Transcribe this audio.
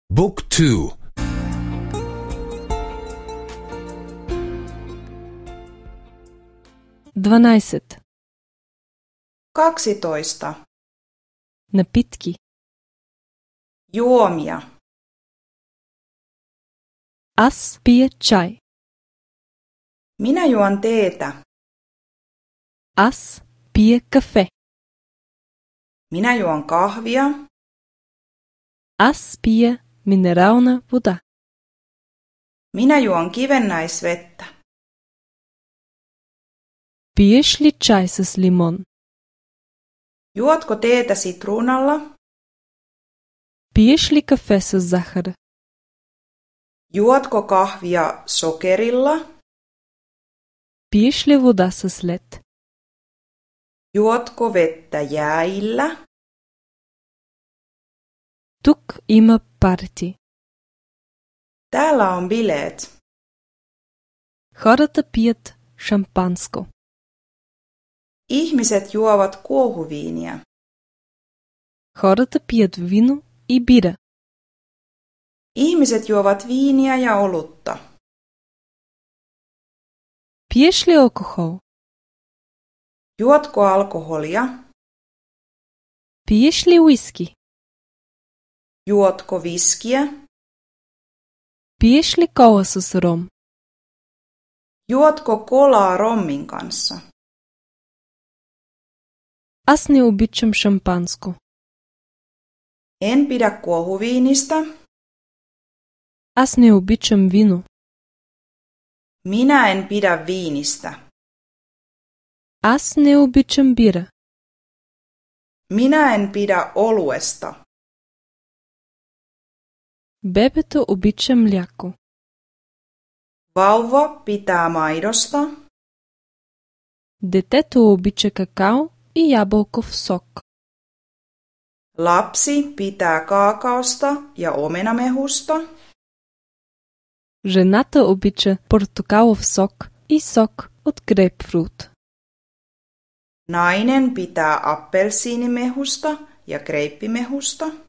Book 2. 12. 12. Напитки. Juomia. Аз пия чай. Minä juon teetä. Аз пия кафе. Minä juon kahvia. Аз пия минерална вода. Minä juon kivennäisvettä. Пиеш ли чай с лимон? Juotko teetä sitruunalla? Пиеш ли кафе с захар? Juotko kahvia sokerilla? Пиеш ли вода с лед? Juotko vettä jäillä? Тук има парти. Täällä on bileet. Хората пият шампанско. Ihmiset juovat kuohuviiniä. Хората пият вино и бира. Ihmiset juovat viiniä ja olutta. Пиеш ли алкохол? Juotko alkoholia? Пиеш ли уиски? Juotko viskiä? Пиеш ли кола с ром? Juotko kolaa rommin kanssa? Аз не обичам шампанско. En pidä kuohuviinistä. Аз не обичам вино. Minä en pidä viinistä. Аз не обичам бира. Minä en pidä oluesta. Бебето обича мляко. Vauva pitää maidosta. Детето обича какао и ябълков сок. Lapsi pitää kaakaosta ja omenamehusta. Жената обича портокалов сок и сок от грейпфрут. Nainen pitää appelsiinimehusta ja greippimehusta.